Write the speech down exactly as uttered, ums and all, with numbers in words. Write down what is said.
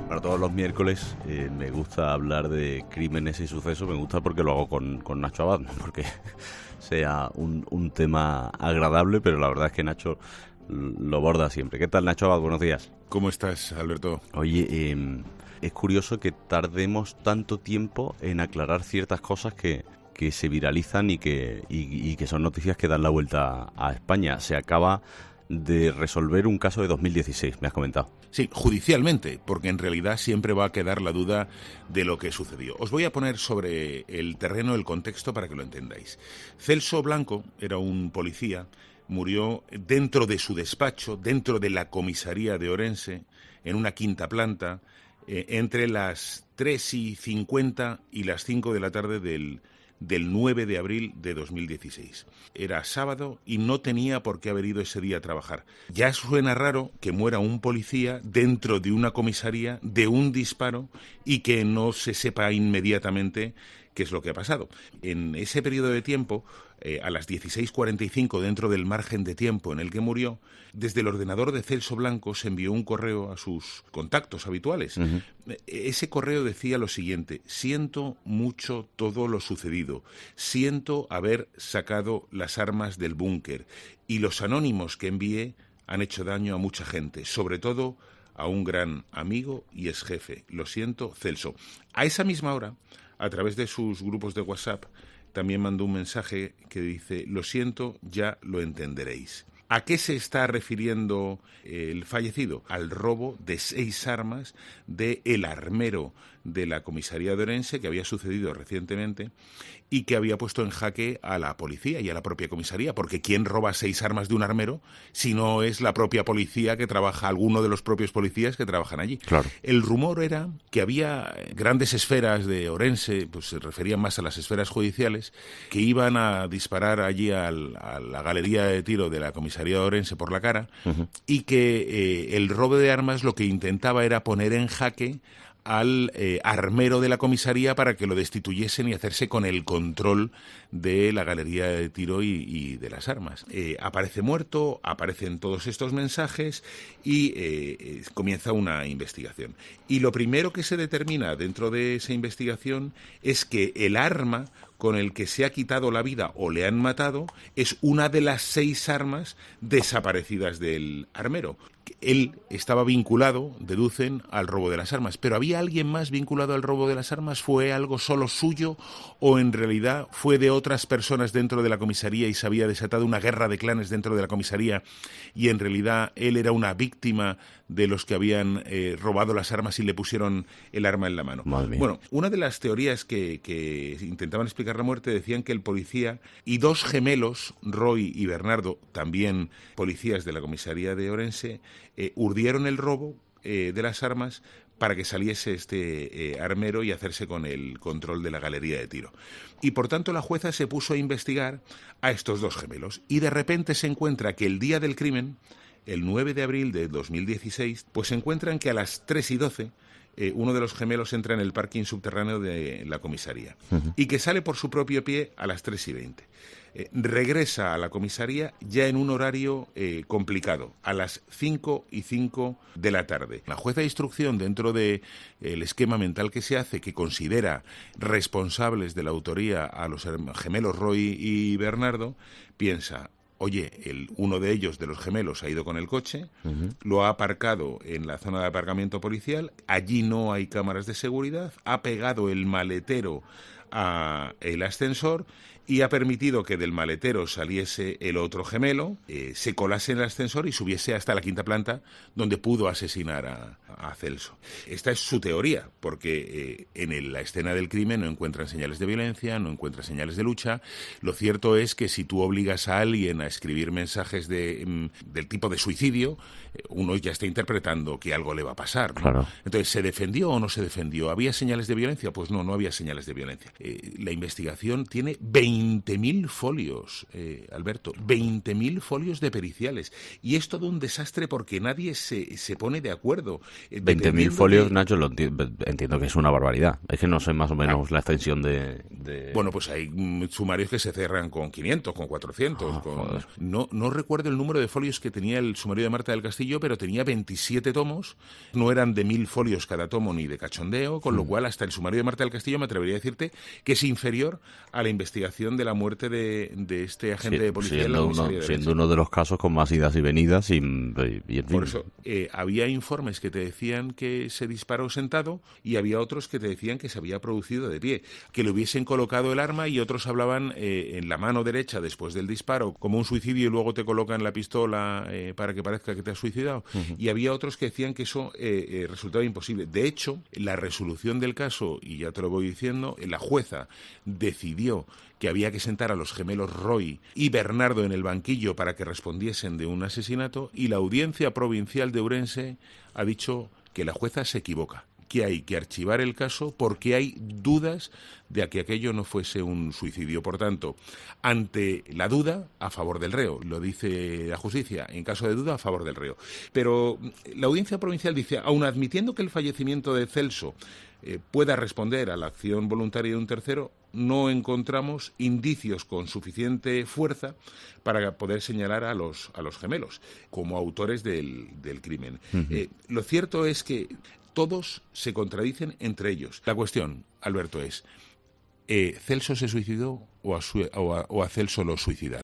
Para todos los miércoles eh, me gusta hablar de crímenes y sucesos. Me gusta porque lo hago con, con Nacho Abad, no porque sea un, un tema agradable, pero la verdad es que Nacho lo borda siempre. ¿Qué tal, Nacho Abad? Buenos días. ¿Cómo estás, Alberto? Oye, eh, es curioso que tardemos tanto tiempo en aclarar ciertas cosas que, que se viralizan y que, y, y que son noticias que dan la vuelta a España. Se acaba de resolver un caso de dos mil dieciséis, me has comentado. Sí, judicialmente, porque en realidad siempre va a quedar la duda de lo que sucedió. Os voy a poner sobre el terreno el contexto para que lo entendáis. Celso Blanco era un policía, murió dentro de su despacho, dentro de la comisaría de Orense, en una quinta planta, eh, entre las tres y cincuenta y las cinco de la tarde del del nueve de abril de dos mil dieciséis. Era sábado y no tenía por qué haber ido ese día a trabajar. Ya suena raro que muera un policía dentro de una comisaría de un disparo y que no se sepa inmediatamente qué es lo que ha pasado. En ese periodo de tiempo, eh, a las dieciséis cuarenta y cinco, dentro del margen de tiempo en el que murió, desde el ordenador de Celso Blanco se envió un correo a sus contactos habituales. Uh-huh. Ese correo decía lo siguiente: siento mucho todo lo sucedido, siento haber sacado las armas del búnker y los anónimos que envié han hecho daño a mucha gente, sobre todo a un gran amigo y ex jefe. Lo siento, Celso. A esa misma hora, a través de sus grupos de WhatsApp, también mandó un mensaje que dice: lo siento, ya lo entenderéis. ¿A qué se está refiriendo el fallecido? Al robo de seis armas de el armero de la comisaría de Orense, que había sucedido recientemente y que había puesto en jaque a la policía y a la propia comisaría, porque ¿quién roba seis armas de un armero si no es la propia policía que trabaja, alguno de los propios policías que trabajan allí? Claro. El rumor era que había grandes esferas de Orense, pues se referían más a las esferas judiciales, que iban a disparar allí al, a la galería de tiro de la comisaría de Orense por la cara, uh-huh. y que eh, el robo de armas lo que intentaba era poner en jaque al eh, armero de la comisaría para que lo destituyesen y hacerse con el control de la galería de tiro y, y de las armas. Eh, aparece muerto, aparecen todos estos mensajes y eh, eh, comienza una investigación. Y lo primero que se determina dentro de esa investigación es que el arma con el que se ha quitado la vida o le han matado es una de las seis armas desaparecidas del armero. Él estaba vinculado, deducen, al robo de las armas. ¿Pero había alguien más vinculado al robo de las armas? ¿Fue algo solo suyo o en realidad fue de otras personas dentro de la comisaría y se había desatado una guerra de clanes dentro de la comisaría y en realidad él era una víctima de los que habían eh, robado las armas y le pusieron el arma en la mano? Bueno, una de las teorías que, que intentaban explicar la muerte decían que el policía y dos gemelos, Roy y Bernardo, también policías de la comisaría de Orense, eh, urdieron el robo eh, de las armas para que saliese este eh, armero y hacerse con el control de la galería de tiro. Y por tanto la jueza se puso a investigar a estos dos gemelos y de repente se encuentra que el día del crimen, el nueve de abril de dos mil dieciséis, pues se encuentran que a las tres y doce eh, uno de los gemelos entra en el parking subterráneo de la comisaría uh-huh. y que sale por su propio pie a las tres y veinte. Eh, regresa a la comisaría ya en un horario eh, complicado, a las cinco y cinco de la tarde. La jueza de instrucción, dentro del de, eh, esquema mental que se hace, que considera responsables de la autoría a los gemelos Roy y Bernardo, piensa: oye, el, uno de ellos, de los gemelos, ha ido con el coche, uh-huh. lo ha aparcado en la zona de aparcamiento policial, allí no hay cámaras de seguridad, ha pegado el maletero a el ascensor y ha permitido que del maletero saliese el otro gemelo, eh, se colase en el ascensor y subiese hasta la quinta planta, donde pudo asesinar a, a Celso. Esta es su teoría, porque eh, en el, la escena del crimen no encuentran señales de violencia, no encuentran señales de lucha. Lo cierto es que si tú obligas a alguien a escribir mensajes de, mm, del tipo de suicidio, eh, uno ya está interpretando que algo le va a pasar, ¿no? Claro. Entonces, ¿se defendió o no se defendió? ¿Había señales de violencia? Pues no, no había señales de violencia. Eh, la investigación tiene veinte veinte mil folios, eh, Alberto, veinte mil folios de periciales. Y es todo un desastre porque nadie se, se pone de acuerdo. Eh, veinte mil folios, de... Nacho, lo entiendo, entiendo que es una barbaridad. Es que no sé más o menos ah. la extensión de, de... Bueno, pues hay sumarios que se cerran con quinientos, con cuatrocientos. Oh, con... No, no recuerdo el número de folios que tenía el sumario de Marta del Castillo, pero tenía veintisiete tomos. No eran de mil folios cada tomo ni de cachondeo, con mm. lo cual hasta el sumario de Marta del Castillo me atrevería a decirte que es inferior a la investigación de la muerte de, de este agente sí, de policía en la comisaría uno, de siendo uno de los casos con más idas y venidas y, y, y en fin. Por eso, eh, había informes que te decían que se disparó sentado y había otros que te decían que se había producido de pie, que le hubiesen colocado el arma, y otros hablaban eh, en la mano derecha después del disparo como un suicidio y luego te colocan la pistola eh, para que parezca que te has suicidado. Uh-huh. Y había otros que decían que eso eh, eh, resultaba imposible. De hecho, la resolución del caso, y ya te lo voy diciendo, la jueza decidió que había que sentar a los gemelos Roy y Bernardo en el banquillo para que respondiesen de un asesinato, y la Audiencia Provincial de Ourense ha dicho que la jueza se equivoca, que hay que archivar el caso porque hay dudas de que aquello no fuese un suicidio. Por tanto, ante la duda, a favor del reo, lo dice la justicia, en caso de duda, a favor del reo. Pero la Audiencia Provincial dice, aun admitiendo que el fallecimiento de Celso eh, pueda responder a la acción voluntaria de un tercero, no encontramos indicios con suficiente fuerza para poder señalar a los, a los gemelos como autores del, del crimen. Uh-huh. Eh, lo cierto es que todos se contradicen entre ellos. La cuestión, Alberto, es, eh, ¿Celso se suicidó o a, su, o, a, o a Celso lo suicidaron?